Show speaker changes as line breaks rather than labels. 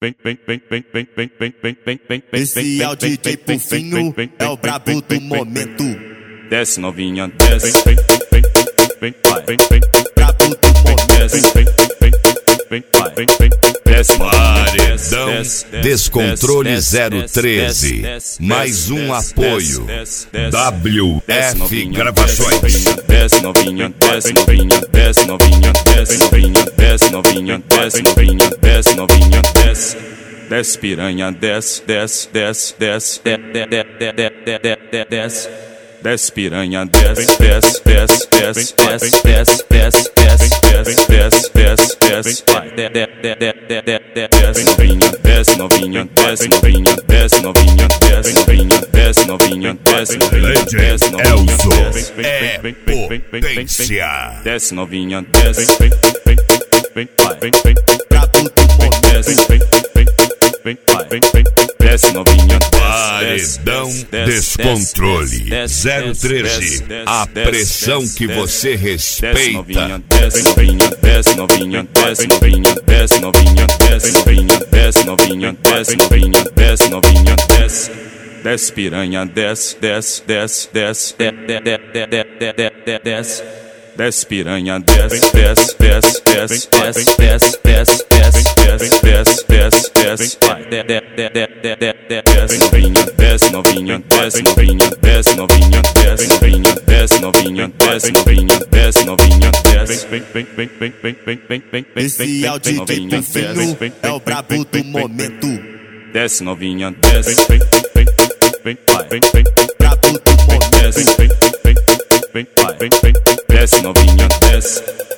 Esse é o DJ Pufinho, é o brabo do momento.
Desce novinha, desce.
Brabo do momento.
Desce
Paredão Descontrole 013. Mais um apoio. WF Gravações.
Desce novinha, desce novinha, desce novinha, desce novinha, desce novinha, desce novinha, desce novinha, desce. Desce piranha, desce, desce, desce, desce, desce. Desce piranha, desce, desce, desce, desce, desce, desce, desce, desce, desce, desce, desce, desce novinha, desce novinha, desce novinha, desce novinha, desce novinha, desce novinha, desce novinha, desce novinha,
É potência.
desce novinha, desce.
Brabo do momento.
Desce novinha,
Paredão Descontrole 013. A pressão que você respeita.
Desce novinha, desce novinha, desce novinha, desce novinha, desce novinha, desce novinha, desce novinha, desce novinha, desce. Desce piranha, desce, desce, desce, desce, desce. Desce piranha, desce, desce, desce, desce, desce, desce, desce, desce, desce, desce, desce, desce novinha, desce novinha, desce novinha, desce novinha, desce novinha, desce novinha, desce novinha, desce novinha, desce.
Esse é o DJ Pufinho, é o brabo do momento.
Desce novinha, desce.
Brabo do momento.
Desce novinha, desce.